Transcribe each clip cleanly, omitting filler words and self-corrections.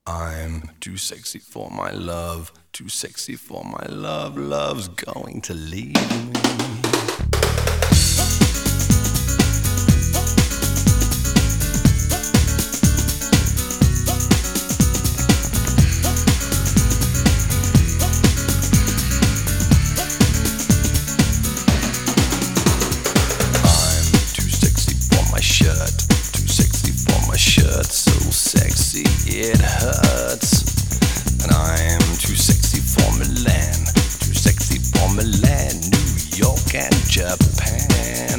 I'm too sexy for my love, too sexy for my love, love's going to leave me. I'm too sexy for my shirt, too sexy for my shirt, so sexy it hurts. And I'm too sexy for Milan, too sexy for Milan, New York and Japan.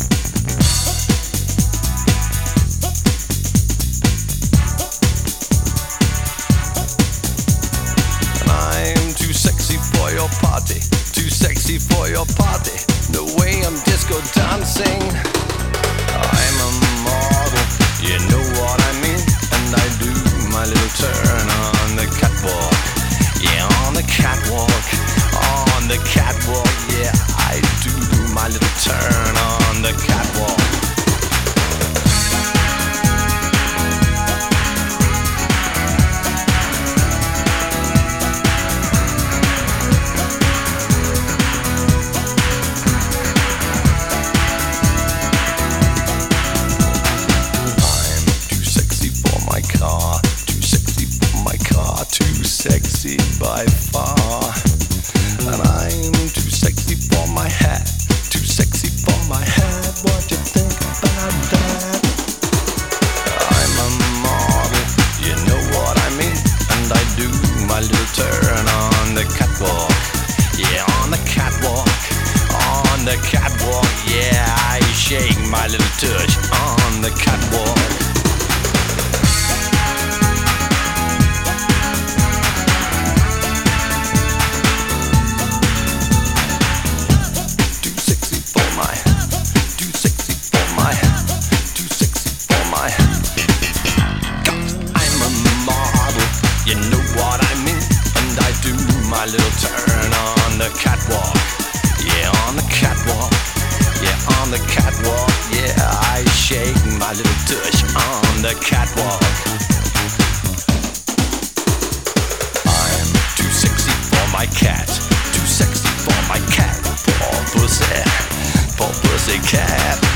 And I'm too sexy for your party, too sexy for your party, the way I'm disco dancing. I'm a model, you know what I mean, and I do my little turn on the catwalk. Yeah, on the catwalk, on the catwalk. Yeah, I do my little turn on the catwalk. I'm too sexy for my car, too sexy for my car, too sexy by far. And I'm too sexy for my hat, too sexy for my hat. What you think about that? I'm a model, you know what I mean, and I do my little turn on the catwalk. Yeah, on the catwalk, on the catwalk. Yeah, I shake my little tush on the catwalk. Too sexy for my, too sexy for my, too sexy for my. I'm a model, you know what I mean, and I do my little turn on the catwalk. Yeah, on the catwalk. Yeah, on the catwalk. Yeah, I shake my little tush on the catwalk. I'm too sexy for my cat, too sexy for my cat. Poor pussy cat.